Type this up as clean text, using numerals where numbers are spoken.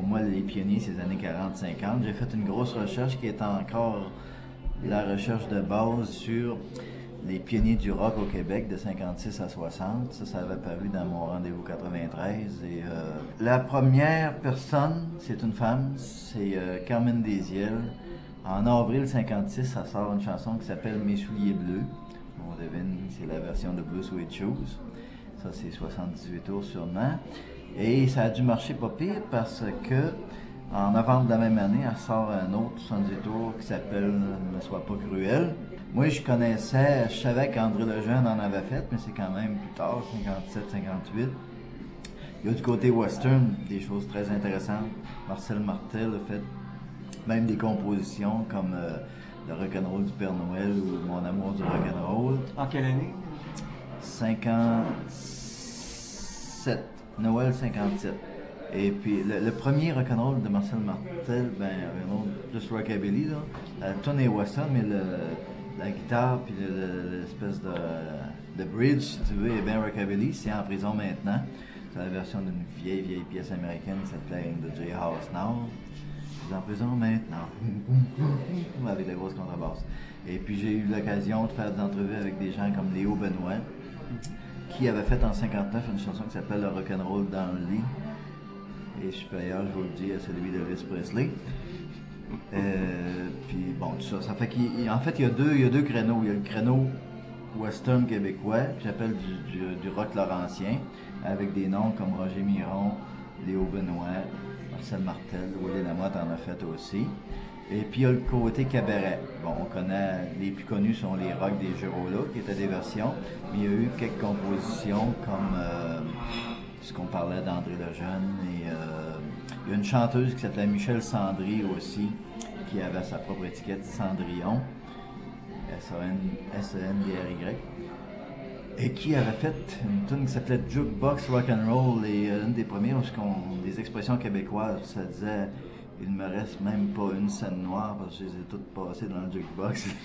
moi, les pionniers, c'est les années 40-50. J'ai fait une grosse recherche qui est encore la recherche de base sur les pionniers du rock au Québec de 56 à 60. Ça avait paru dans mon rendez-vous 93. Et la première personne, c'est une femme, c'est Carmen Desiel. En avril 56, ça sort une chanson qui s'appelle Mes souliers bleus. On devine, c'est la version de Blue Suede Shoes. Ça, c'est 78 tours sûrement. Et ça a dû marcher pas pire parce que en novembre de la même année, elle sort un autre 78 tours qui s'appelle Ne sois pas cruel. Moi, je savais qu'André Lejeune en avait fait, mais c'est quand même plus tard, 57-58. Il y a du côté western des choses très intéressantes. Marcel Martel a fait même des compositions comme le rock'n'roll du Père Noël ou Mon amour du rock'n'roll. En quelle année? 57. Noël 57. Et puis le premier rock'n'roll de Marcel Martel, plus rockabilly, là. La tune est western, mais la guitare puis l'espèce de bridge, si tu veux, est bien rockabilly. C'est en prison maintenant. C'est la version d'une vieille pièce américaine qui s'appelait In the Jailhouse Now. En prison maintenant, avec la grosse contrebasse. Et puis j'ai eu l'occasion de faire des entrevues avec des gens comme Léo Benoît, qui avait fait en 59 une chanson qui s'appelle Le rock'n'roll dans le lit. Et supérieur, je vous le dis, à celui d'Elvis Presley. Puis bon, tout ça. Ça fait qu'en fait, il y a deux créneaux. Il y a le créneau western québécois, que j'appelle du rock laurentien, avec des noms comme Roger Miron, Léo Benoît, Marcel Martel, Willy Lamotte en a fait aussi. Et puis il y a le côté cabaret. Bon, on connaît, les plus connus sont les Rock des Girola, qui étaient des versions, mais il y a eu quelques compositions comme ce qu'on parlait d'André Lejeune. Et il y a une chanteuse qui s'appelait Michel Sandry aussi, qui avait sa propre étiquette Cendrillon, S-A-N-D-R-Y. Et qui avait fait une tune qui s'appelait Jukebox Rock'n'Roll, et une des premières où des expressions québécoises, ça disait « Il ne me reste même pas une scène noire parce que je les ai toutes passées dans le jukebox ».